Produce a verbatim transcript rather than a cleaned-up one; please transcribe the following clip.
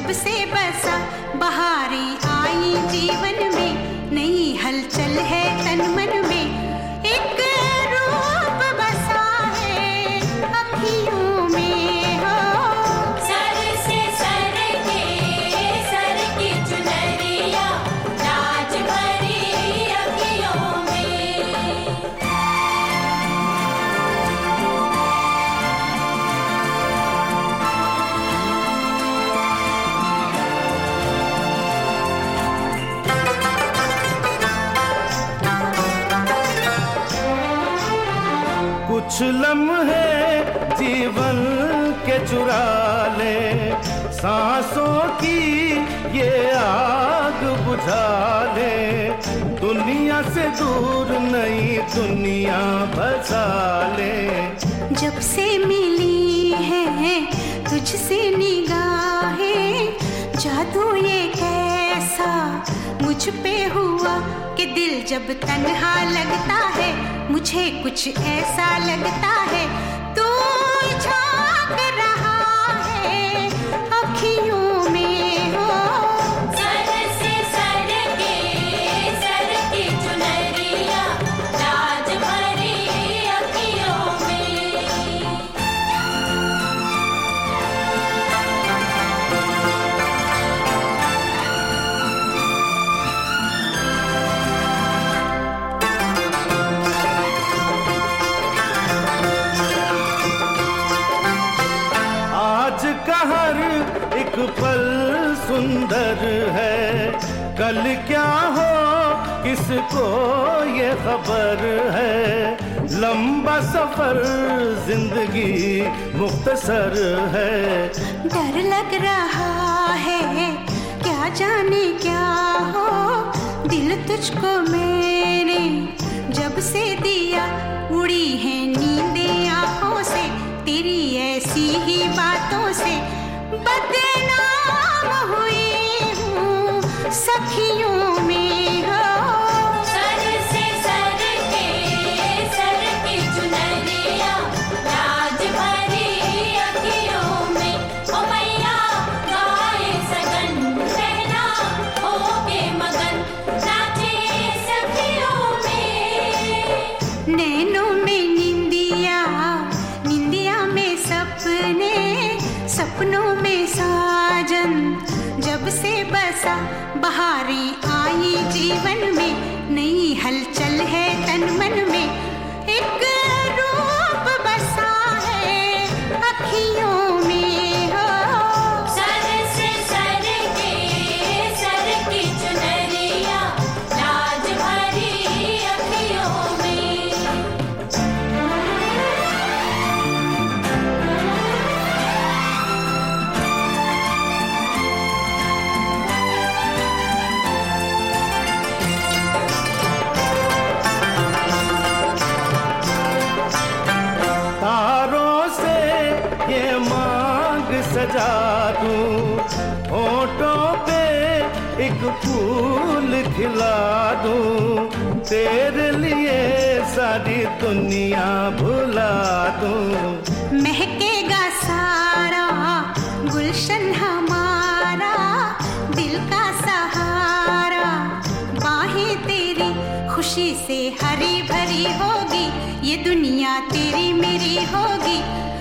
जब से बसा बहारें आई जीवन में, नई हलचल है तन मन में, एक रूप बसा है अखियों में हो। सर से सर के सर की चुनरिया राज भरी अखियों में। कुछ लम्हे जीवन के चुरा ले, सांसों की ये आग बुझा ले, दुनिया से दूर नई दुनिया बसा ले। जब से मिली है तुझसे निगाहें, जादू ये कैसा मुझ पे हुआ कि दिल जब तन्हा लगता है, मुझे कुछ ऐसा लगता है तू झांक रहा है अखियों में हो। सर से सर के सर की चुनरिया राज भरी अखियों में। आज का हर एक पल सुंदर है, कल क्या हो किसको ये खबर है। लंबा सफर जिंदगी मुख्तसर है। डर लग रहा है क्या जाने क्या हो, दिल तुझको मैंने जब से दिया, उड़ी है नींदें आंखों से तेरी ऐसी ही बातों से, बदनाम हुई हूँ सखियों में हो। सर से सर के सर की चुनरिया राज भरी अखियों में। ओ मैया गाए सगन रहना होके मगन, नाचे सखियों में। नैनों में निंदिया, निंदिया में सपने, सपनों में साजन, जब से बसा बहारें आई जीवन में, नई हलचल है तन मन में, एक रूप बसा है अखियों में हो। सर से सर के सर की चुनरिया राज भरी अखियों में। तारों से ये मांग सजा दूं, होठों पे एक फूल खिला दूं, तेरे लिए सारी दुनिया भुला दूं। महकेगा सारा गुलशन हमारा, दिल का सहारा, बाहें तेरी खुशी से हरी भरी होगी, ये दुनिया तेरी मेरी होगी।